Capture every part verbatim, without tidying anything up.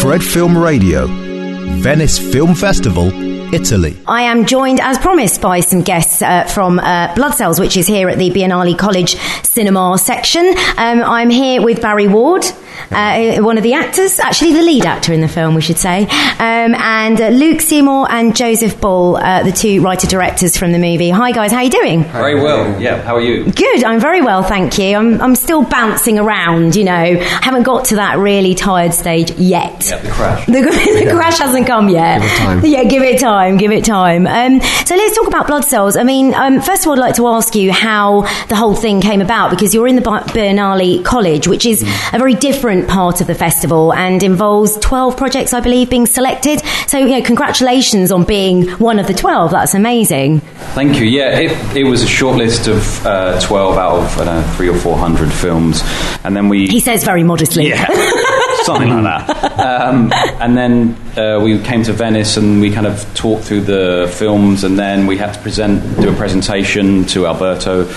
Fred Film Radio, Venice Film Festival, Italy. I am joined, as promised, by some guests uh, from uh, Blood Cells, which is here at the Biennale College Cinema section. Um, I'm here with Barry Ward, uh, one of the actors, actually the lead actor in the film, we should say, um, and uh, Luke Seymour and Joseph Bull, uh, the two writer-directors from the movie. Hi guys, how are you doing? Very well, yeah, how are you? Good, I'm very well, thank you. I'm, I'm still bouncing around, you know, haven't got to that really tired stage yet. Yeah, the crash. The, the yeah. crash hasn't come yet. Give it time. Yeah, give it time, give it time. Um, so let's talk about Blood Cells. I mean, um, first of all, I'd like to ask you how the whole thing came about, because you're in the Biennale College, which is mm. a very different part of the festival and involves twelve projects, I believe, being selected. So, you know, congratulations on being one of the twelve. That's amazing. Thank you. Yeah, it, it was a short list of uh, twelve out of, I don't know, three or four hundred films. And then we... He says very modestly. Yeah. Something like that. Um, and then uh, we came to Venice and we kind of talked through the films, and then we had to present, do a presentation to Alberto.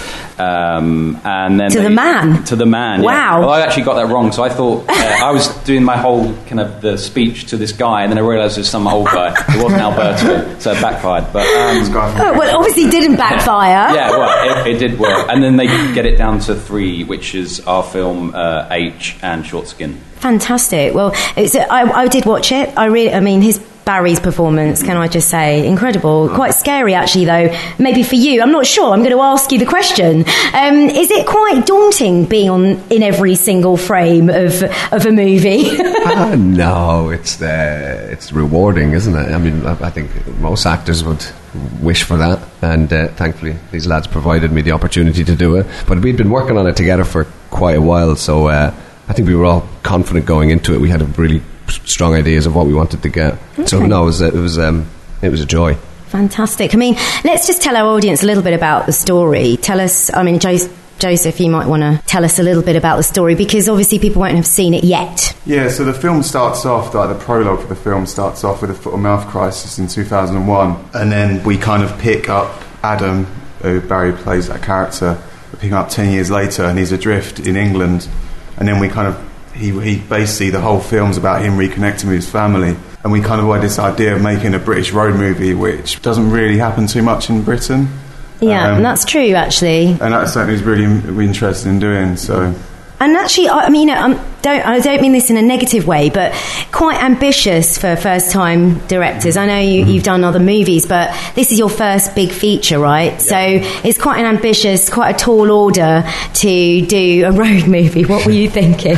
Um, and then to they, the man? To the man, wow. Yeah. Well, I actually got that wrong, so I thought uh, I was doing my whole kind of the speech to this guy, and then I realised it was some old guy. It wasn't Alberto, so it backfired. But um, oh, well, obviously it didn't backfire. Yeah, well, it, it did work. And then they get it down to three, which is our film uh, H and Short Skin. Fantastic. Well, it's, I, I did watch it. I really, I mean, his Barry's performance, can I just say, incredible. Quite scary, actually, though. Maybe for you, I'm not sure. I'm going to ask you the question. Um, is it quite daunting being on in every single frame of of a movie? uh, no, it's uh, it's rewarding, isn't it? I mean, I, I think most actors would wish for that, and uh, thankfully these lads provided me the opportunity to do it. But we'd been working on it together for quite a while, so uh, I think we were all confident going into it. We had a really strong ideas of what we wanted to get. Okay. So no, it was it was um, it was a joy. Fantastic. I mean, let's just tell our audience a little bit about the story. Tell us. I mean, Joseph, Joseph, you might want to tell us a little bit about the story, because obviously people won't have seen it yet. Yeah. So the film starts off, like the prologue for the film starts off with a foot and mouth crisis in two thousand one, and then we kind of pick up Adam, who Barry plays that character. We pick him up ten years later, and he's adrift in England, and then we kind of. He, he basically, the whole film's about him reconnecting with his family, and we kind of had this idea of making a British road movie, which doesn't really happen too much in Britain. Yeah, um, and that's true, actually. And that's something he's really, really interested in doing, so... And actually, I mean, I don't, I don't mean this in a negative way, but quite ambitious for first-time directors. I know you, you've done other movies, but this is your first big feature, right? Yeah. So it's quite an ambitious, quite a tall order to do a road movie. What were you thinking?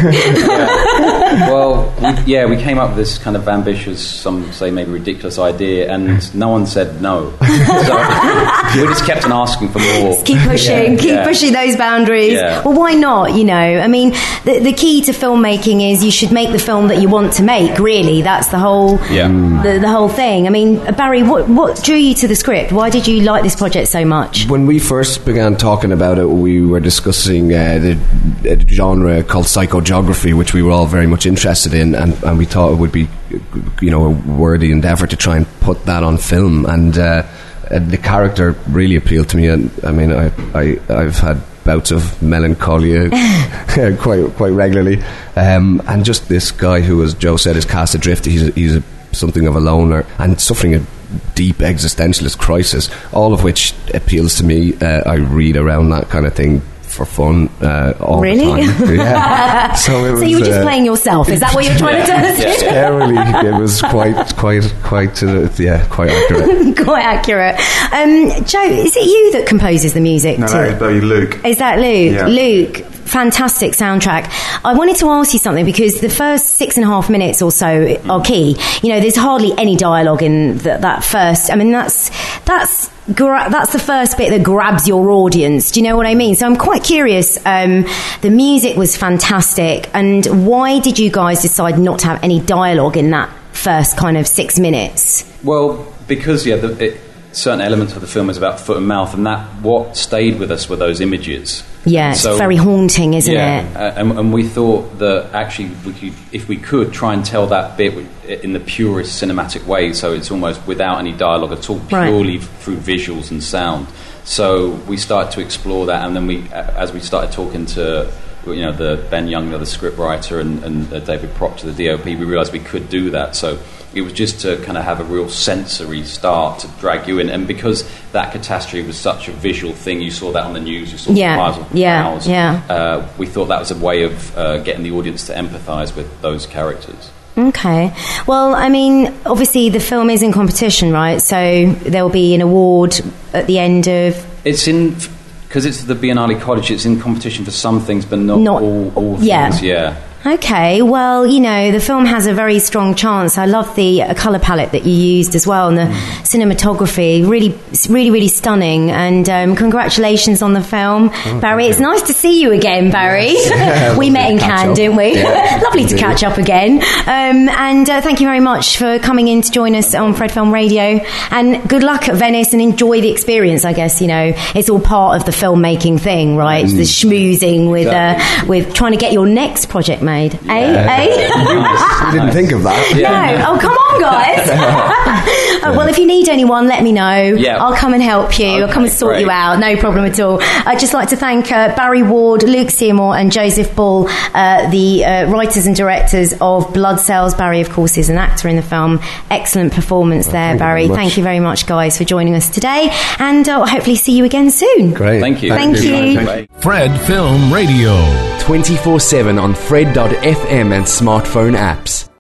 Yeah. Well, we, yeah, we came up with this kind of ambitious, some say maybe ridiculous idea, and no one said no. So we just kept on asking for more. Just keep pushing, yeah, keep yeah. pushing those boundaries. Yeah. Well, why not, you know? I mean, the, the key to filmmaking is you should make the film that you want to make, really. That's the whole yeah. the, the whole thing. I mean, Barry, what, what drew you to the script? Why did you like this project so much? When we first began talking about it, we were discussing uh, the, the genre called psychogeography, which we were all very much interested in, and, and we thought it would be, you know, a worthy endeavour to try and put that on film. And uh, the character really appealed to me. And I mean, I, I, I've had bouts of melancholia quite quite regularly, um, and just this guy who, as Joe said, is cast adrift. He's a, he's a, something of a loner and suffering a deep existentialist crisis, all of which appeals to me. uh, I read around that kind of thing for fun uh, all really? the time. Yeah. So, it was, so you were just uh, playing yourself. Is that what you're trying yeah, to tell us? Yeah, scarily, it was quite, quite, quite, uh, yeah, quite accurate. Quite accurate. Um, Joe, is it you that composes the music? No, to, that is Barry Luke. Is that Luke? Yeah. Luke, fantastic soundtrack. I wanted to ask you something, because the first six and a half minutes or so are key. You know, there's hardly any dialogue in the, that first. I mean, that's that's. Gra- that's the first bit that grabs your audience. Do you know what I mean? So I'm quite curious. Um, the music was fantastic, and why did you guys decide not to have any dialogue in that first kind of six minutes? Well, because yeah, the, it, certain elements of the film is about foot and mouth, and that what stayed with us were those images. Yeah, it's so, very haunting, isn't yeah, it? Uh, and, and we thought that actually, we could, if we could, try and tell that bit in the purest cinematic way, so it's almost without any dialogue at all, purely right. through visuals and sound. So we started to explore that, and then we, as we started talking to you know, the Ben Young, the scriptwriter, and, and uh, David Proctor, the D O P, we realised we could do that. So it was just to kind of have a real sensory start to drag you in. And because that catastrophe was such a visual thing, you saw that on the news, you saw yeah. the piles of yeah. cows, yeah. uh, we thought that was a way of uh, getting the audience to empathise with those characters. Okay. Well, I mean, obviously the film is in competition, right? So there will be an award at the end of... It's in... Because it's the Biennale College, it's in competition for some things, but not, not all, all yeah. things, yeah. Okay, well, you know, the film has a very strong chance. I love the uh, colour palette that you used as well, and the mm. cinematography. Really, really, really stunning. And um, congratulations on the film, oh, Barry. It's nice to see you again, Barry. Yes. We met in Cannes, didn't we? Yeah. Lovely to catch up again. Um, and uh, thank you very much for coming in to join us on Fred Film Radio. And good luck at Venice, and enjoy the experience, I guess. You know, it's all part of the filmmaking thing, right? Mm. The schmoozing with, exactly. uh, with trying to get your next project made. Made. Yeah. Eh? Eh? You didn't think of that. Yeah. No. Oh, come on, guys. uh, well, if you need anyone, let me know. Yeah. I'll come and help you. Okay, I'll come and sort great. you out. No problem at all. I'd just like to thank uh, Barry Ward, Luke Seymour and Joseph Ball, uh, the uh, writers and directors of Blood Cells. Barry, of course, is an actor in the film. Excellent performance well, there, thank Barry. You thank you very much, guys, for joining us today. And uh, I'll hopefully see you again soon. Great. Thank you. Thank, thank you. you. Thank you. Fred Film Radio. twenty-four seven on Fred dot f m and smartphone apps.